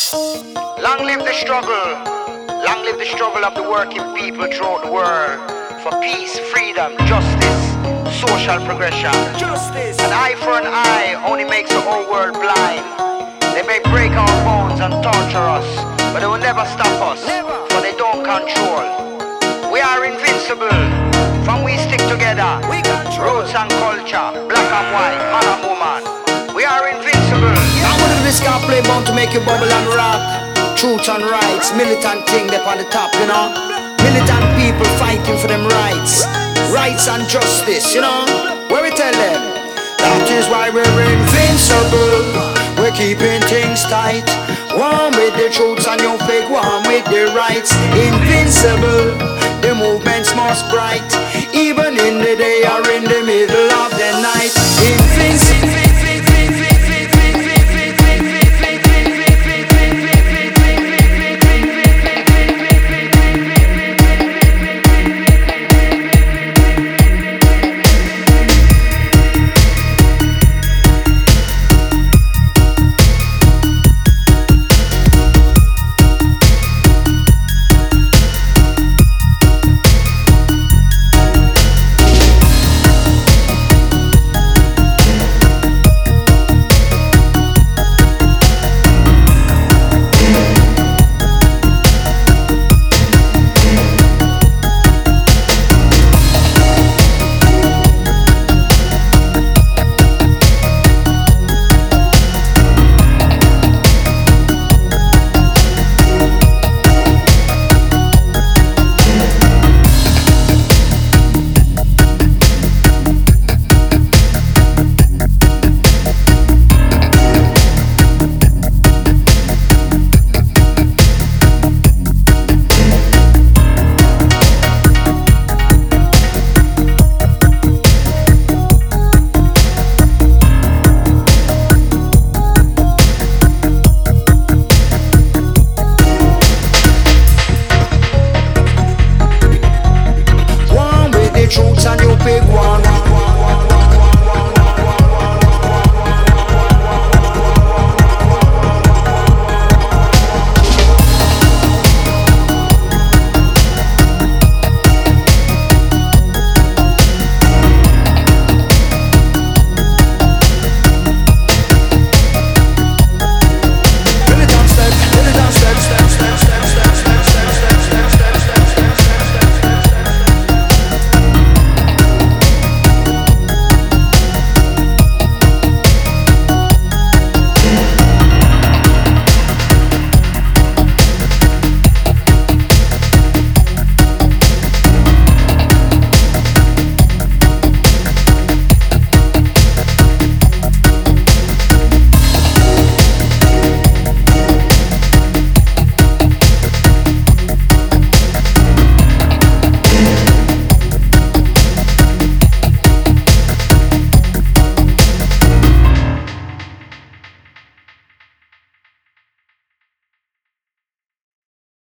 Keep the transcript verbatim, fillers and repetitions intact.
Long live the struggle. Long live the struggle of the working people throughout the world for peace, freedom, justice, social progression. Justice. An eye for an eye only makes the whole world blind. They may break our bones and torture us, but they will never stop us, never. For they don't control. We are invincible. From we stick together, we control. Roots and culture, black and white, man and woman. We are invincible. I wanted this guy play bound to make you bubble and rock. Truth and rights, militant thing up on the top, you know. Militant people fighting for them rights. Rights and justice, you know. Where we tell them, that is why we're invincible. We're keeping things tight. One with the truths and you fake, one with the rights. Invincible, the movement's most bright. Even in the day or in the middle of the night.